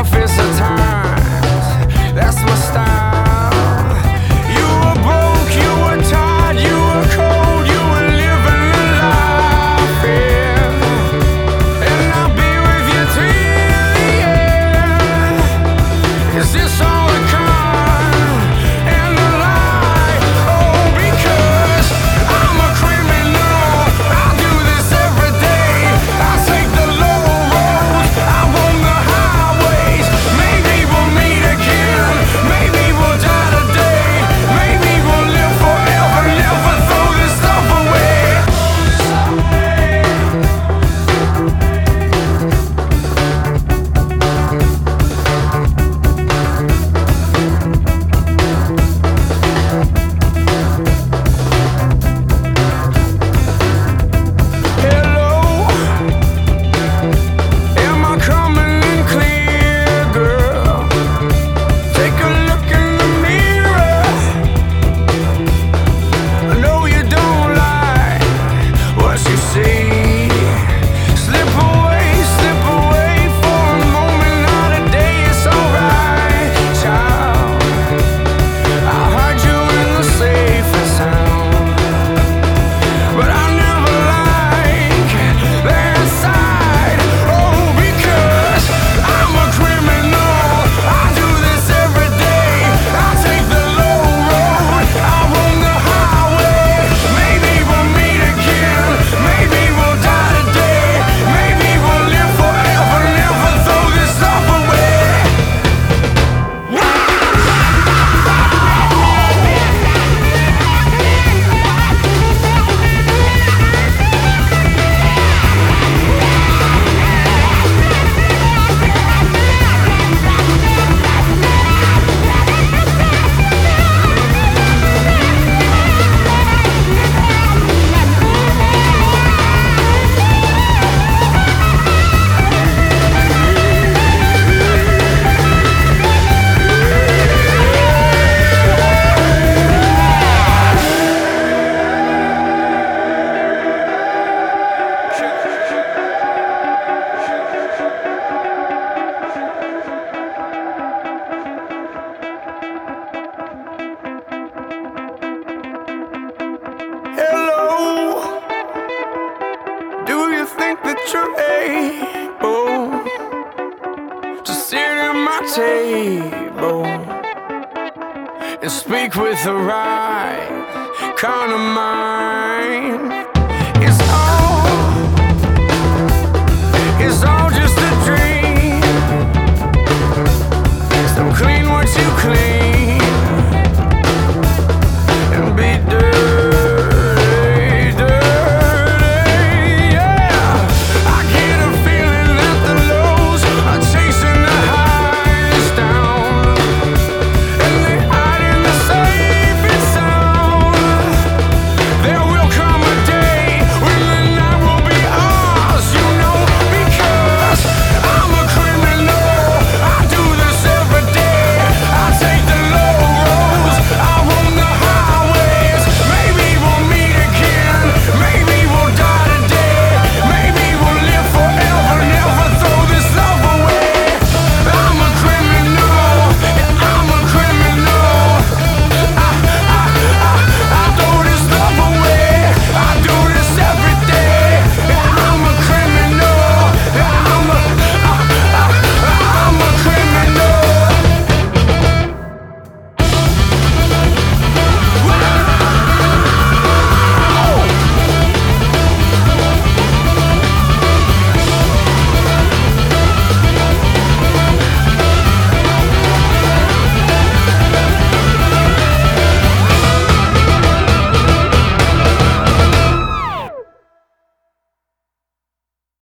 surface of times. That's my style. You were broke, you were tired, you were cold, you were living the life, yeah. And I'll be with you till the end. Is this all it comes? And the lie, oh, because I'm a criminal. I do this every day. I take the low roads, I roam the highways. Maybe we'll meet again, maybe we'll die today, maybe we'll live forever, never throw this stuff away. Hello, am I coming in clear, girl? Take a look in the mirror. I know you don't like what you see. Slip away for a moment, not a day, it's alright, child. I heard you in the safe and sound, but I never like that side. Oh, because I'm a criminal. I do this every day. I take the low road, I roam the highway. Maybe we'll meet again, maybe we'll die today, maybe we'll live forever, never throw this stuff away. Hello, do you think that you're able to sit at my table and speak with the right kind of mind?